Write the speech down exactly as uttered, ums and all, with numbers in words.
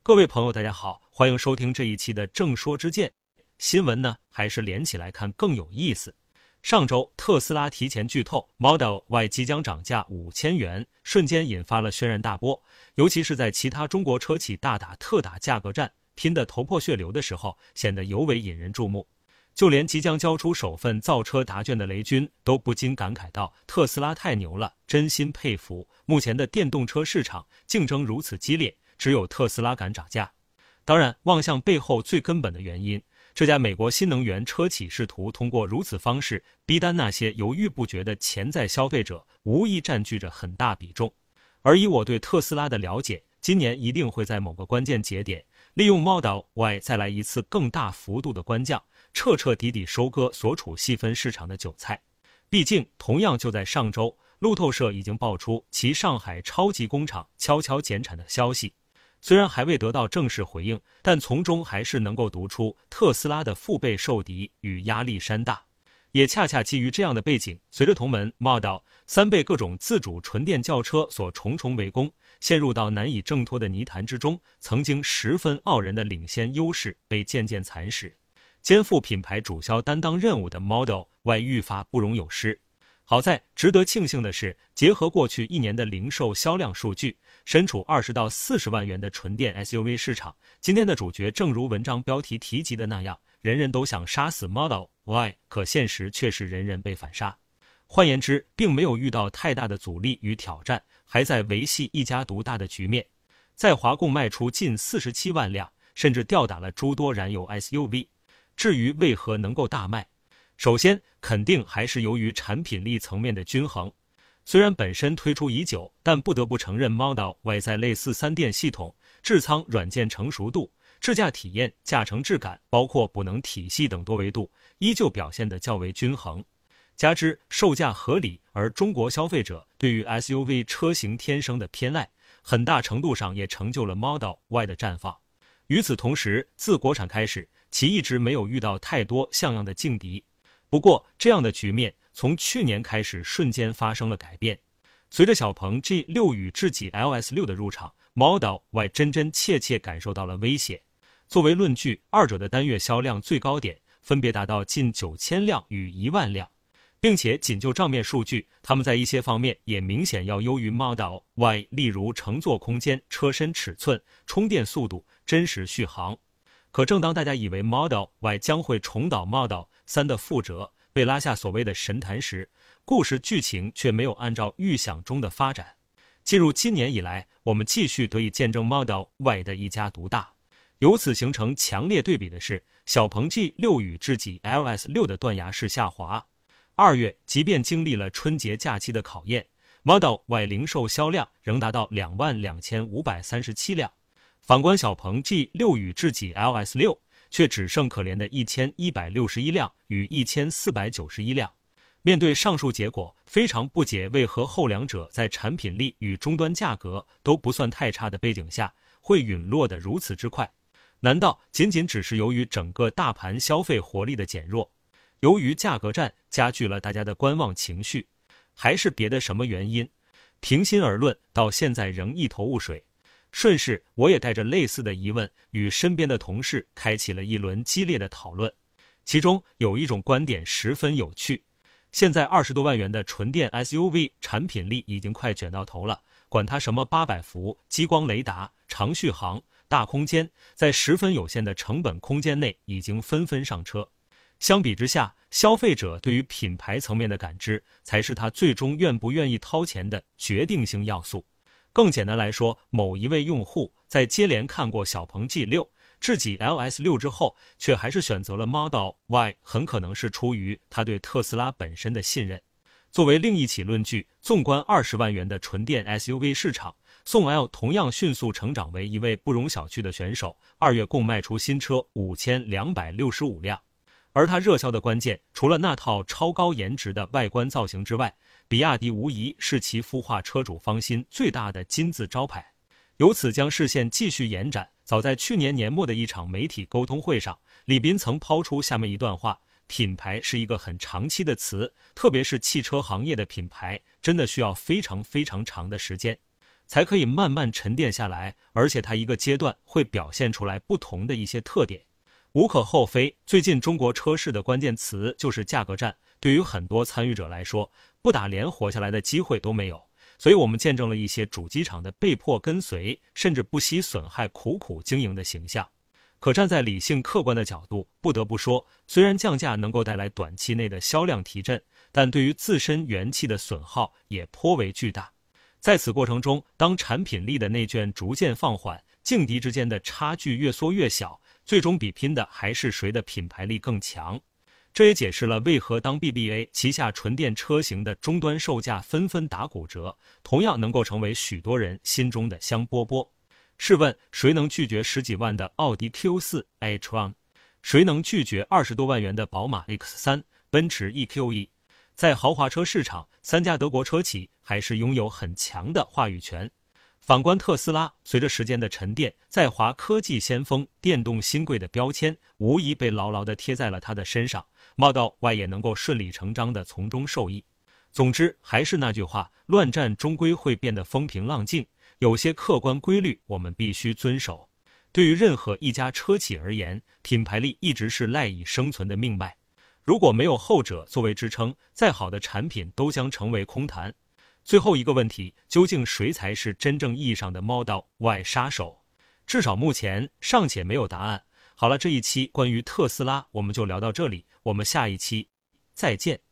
各位朋友大家好，欢迎收听这一期的正说之见。新闻呢还是连起来看更有意思。上周特斯拉提前剧透 Model Y 即将涨价五千元，瞬间引发了轩然大波，尤其是在其他中国车企大打特打价格战，拼得头破血流的时候，显得尤为引人注目。就连即将交出首份造车答卷的雷军都不禁感慨道，特斯拉太牛了，真心佩服，目前的电动车市场竞争如此激烈，只有特斯拉敢涨价。当然，望向背后最根本的原因，这家美国新能源车企试图通过如此方式逼单那些犹豫不决的潜在消费者，无疑占据着很大比重。而以我对特斯拉的了解，今年一定会在某个关键节点，利用 Model Y 再来一次更大幅度的官降，彻彻底底收割所处细分市场的韭菜。毕竟，同样就在上周，路透社已经爆出其上海超级工厂悄悄减产的消息。虽然还未得到正式回应，但从中还是能够读出特斯拉的腹背受敌与压力山大。也恰恰基于这样的背景，随着同门 Model 三被各种自主纯电轿车所重重围攻，陷入到难以挣脱的泥潭之中，曾经十分傲人的领先优势被渐渐蚕食。肩负品牌主销担当任务的 Model Y 愈发不容有失。好在值得庆幸的是，结合过去一年的零售销量数据，身处二十到四十万元的纯电 S U V 市场，今天的主角正如文章标题提及的那样，人人都想杀死 Model Y， 可现实却是人人被反杀。换言之，并没有遇到太大的阻力与挑战，还在维系一家独大的局面。在华共卖出近四十七万辆，甚至吊打了诸多燃油 S U V。至于为何能够大卖，首先肯定还是由于产品力层面的均衡。虽然本身推出已久，但不得不承认 Model Y 在类似三电系统、智仓软件成熟度、智驾体验、驾乘质感，包括补能体系等多维度，依旧表现得较为均衡。加之售价合理，而中国消费者对于 S U V 车型天生的偏爱，很大程度上也成就了 Model Y 的绽放。与此同时，自国产开始，其一直没有遇到太多像样的劲敌。不过，这样的局面从去年开始瞬间发生了改变。随着小鹏 G 六 与智己 L S 六的入场， Model Y 真真切切感受到了威胁。作为论据，二者的单月销量最高点分别达到近九千辆与一万辆，并且仅就账面数据，他们在一些方面也明显要优于 Model Y， 例如乘坐空间、车身尺寸、充电速度、真实续航。可正当大家以为 Model Y 将会重蹈 Model 三的覆辙，被拉下所谓的神坛时，故事剧情却没有按照预想中的发展。进入今年以来，我们继续得以见证 Model Y 的一家独大。由此形成强烈对比的是，小鹏 G 六 与智己 L S 六的断崖式下滑。二月，即便经历了春节假期的考验， Model Y 零售销量仍达到两万两千五百三十七辆。反观小鹏 G 六 与智己 L S 六，却只剩可怜的一千一百六十一辆与一千四百九十一辆。面对上述结果，非常不解为何后两者在产品力与终端价格都不算太差的背景下，会陨落得如此之快。难道仅仅只是由于整个大盘消费活力的减弱，由于价格战加剧了大家的观望情绪，还是别的什么原因？平心而论，到现在仍一头雾水。顺势，我也带着类似的疑问，与身边的同事开启了一轮激烈的讨论。其中有一种观点十分有趣：现在二十多万元的纯电 S U V 产品力已经快卷到头了，管它什么八百伏、激光雷达、长续航、大空间，在十分有限的成本空间内已经纷纷上车。相比之下，消费者对于品牌层面的感知，才是他最终愿不愿意掏钱的决定性要素。更简单来说，某一位用户在接连看过小鹏 G 六、智己 L S 六之后，却还是选择了 Model Y， 很可能是出于他对特斯拉本身的信任。作为另一起论据，纵观二十万元的纯电 S U V 市场，宋 L 同样迅速成长为一位不容小觑的选手，二月共卖出新车五千两百六十五辆。而它热销的关键，除了那套超高颜值的外观造型之外，比亚迪无疑是其孵化车主芳心最大的金字招牌。由此将视线继续延展，早在去年年末的一场媒体沟通会上，李斌曾抛出下面一段话：品牌是一个很长期的词，特别是汽车行业的品牌，真的需要非常非常长的时间。 才可以慢慢沉淀下来，而且它一个阶段会表现出来不同的一些特点。无可厚非，最近中国车市的关键词就是价格战，对于很多参与者来说，不打连活下来的机会都没有。所以我们见证了一些主机厂的被迫跟随，甚至不惜损害苦苦经营的形象。可站在理性客观的角度，不得不说，虽然降价能够带来短期内的销量提振，但对于自身元气的损耗也颇为巨大。在此过程中，当产品力的内卷逐渐放缓，劲敌之间的差距越缩越小，最终比拼的还是谁的品牌力更强。这也解释了为何当 B B A 旗下纯电车型的终端售价纷纷打骨折，同样能够成为许多人心中的香饽饽。试问谁能拒绝十几万的奥迪 Q 四 e-tron？ 谁能拒绝二十多万元的宝马 X 三、奔驰 E Q E？ 在豪华车市场，三家德国车企还是拥有很强的话语权。反观特斯拉，随着时间的沉淀，在华科技先锋、电动新贵的标签无疑被牢牢地贴在了他的身上， Model Y 也能够顺理成章地从中受益。总之，还是那句话，乱战终归会变得风平浪静，有些客观规律我们必须遵守。对于任何一家车企而言，品牌力一直是赖以生存的命脉。如果没有后者作为支撑，再好的产品都将成为空谈。最后一个问题，究竟谁才是真正意义上的 Model Y 杀手？至少目前尚且没有答案。好了，这一期关于特斯拉我们就聊到这里，我们下一期再见。